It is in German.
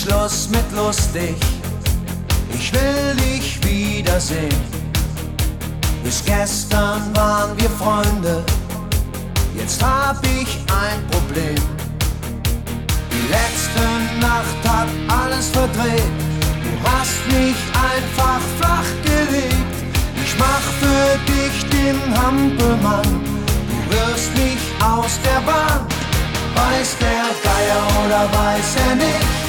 Schluss mit lustig, ich will dich wiedersehen. Bis gestern waren wir Freunde, jetzt hab ich ein Problem. Die letzte Nacht hat alles verdreht, du hast mich einfach flach gelegt. Ich mach für dich den Hampelmann, du wirfst mich aus der Bahn. Weiß der Geier oder weiß er nicht?